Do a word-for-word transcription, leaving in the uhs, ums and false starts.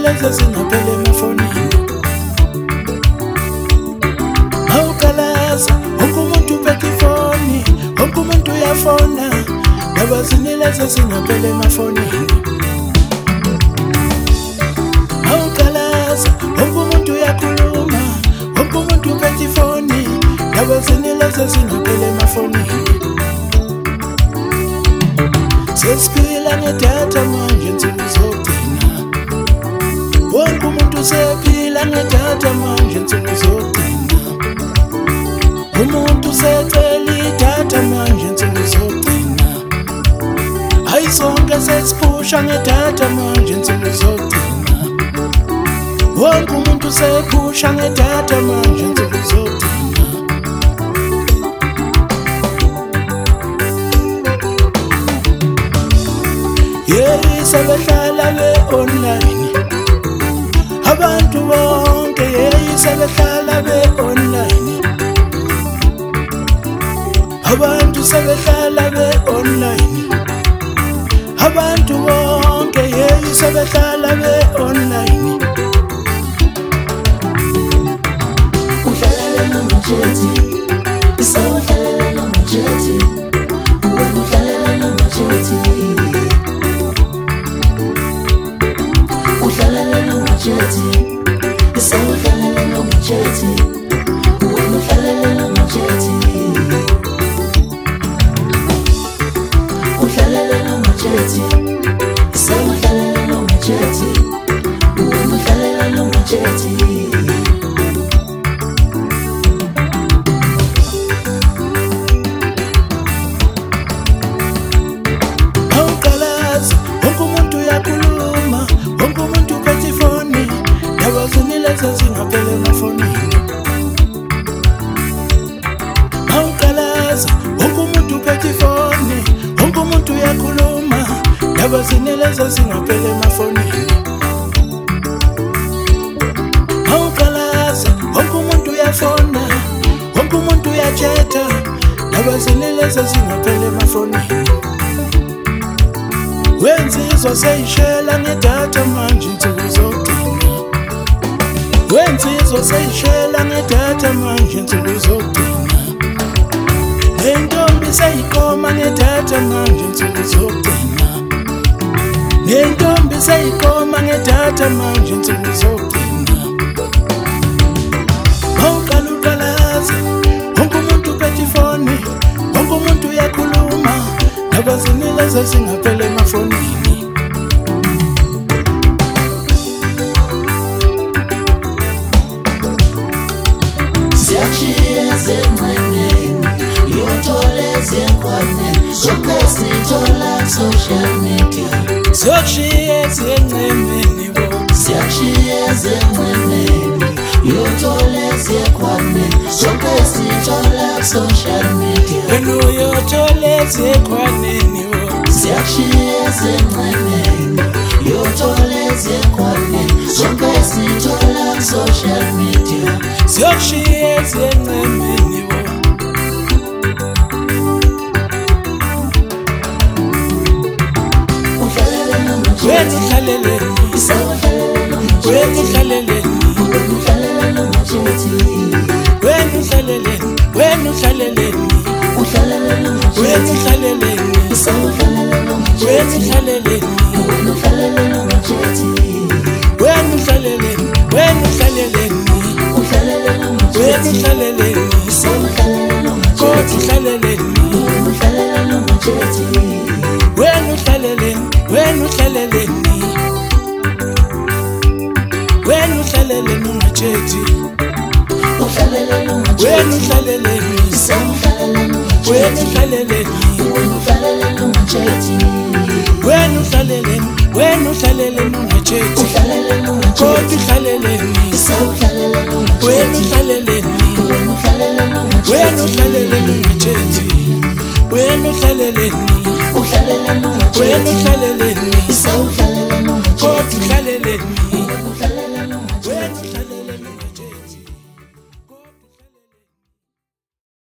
lezi zingapheli emafonini. Awukalaza wonke umuntu uphethe ifoni, wonke umuntu uyafona, ndaba zini lezi zingapheli emafonini. Awukalaza wonke umuntu uyakhuluma, wonke umuntu uphethe ifoni, ndaba zini lezi zingapheli emafonini. Sesiphila ngedatha manje nsuku zogcina, wonke umuntu sephila ngedatha manje nsuku zogcina, umuntu secela idatha manje nsuku zogcina, hayi sonke sesiphusha ngedatha manje nsuku zogcina, wonke umuntu sephusha ngedatha manje nsuku zogcina. Yeyi sebehlala be-online abantu bonke, yeyi sebehlala be-online, abantu sebehlala be-online, abantu bonke, yeyi sebehlala be-online. Uhlalela nomajethi, isawuhlalela nomajethi, wena uhlalela nomajethi. Uhlalela nomajethi, isawuhlalela nomajethi, wena uhlalela nomajethi. Uhlalela nomajethi, isawuhlalela nomajethi, wena uhlalela nomajethi. Awukalaza wonke umuntu uyakhuluma, wonke umuntu uphethe ifoni, ndaba zini lezi zingapheli emafonini. Awukalaza wonke umuntu uphethe ifoni, wonke umuntu uyakhuluma, ndaba zini lezi zingapheli emafonini. Awukalaza wonke umuntu uyafona, wonke umuntu uyachatha, ndaba zini lezi zingapheli emafonini. Wensizwa seyishela ngedatha manje nsuku zogcina, wensizwa seyishela ngedatha manje nsuku zogcina, nentombi seyikoma ngedatha manje nsuku zogcina, nentombi seyikoma ngedatha manje nsuku zogcina. Awuqala uqalaza wonke umuntu uphethe ifoni, wonke umuntu uyakhuluma, ndaba zini lezi zingapheli emafonini. Siyashiya zenqeneni, yothola zenkwaneni, sonke sithola social media. Siyashiya zenqeneni bo, Siyashiya zenqeneni, yothola zenkwaneni, sonke sithola social media. wena uyothola zekhwaneni bo. Siyashiya zenqeneni, yothola zenkwaneni, sonke sithola social media. Siyashiya zenqeneni bo, Uhlalela wena nomajethi, uhlaleleni, isawuhlalela wena nomajethi, uhlaleleni, wena uhlalela nomajethi. wena uhlaleleni, wena uhlaleleni, Uhlalela wena nomajethi, uhlaleleni, isawuhlalela wena nomajethi, uhlaleleni, wena uhlalela nomajethi. wena uhlaleleni, wena uhlaleleni, Uhlalela wena nomajethi, uhlaleleni, isawuhlalela kodwa nomajethi, uhlaleleni, wena uhlalela nomajethi. wena uhlaleleni, wena uhlaleleni, wena uhlaleleni ungajethi, Uhlalela wena nomajethi, uhlaleleni, isawuhlalela wena nomajethi, uhlaleleni, wena uhlalela nomajethi. wena uhlaleleni, wena uhlaleleni ungajethi, Uhlalela kodwa nomajethi, uhlaleleni, isawuhlalela wena nomajethi, uhlaleleni, wena uhlalela wena nomajethi. uhlaleleni ungajethi, wena uhlaleleni, Uhlalela wena nomajethi, uhlaleleni, isawuhlalela kodwa nomajethi. uhlaleleni.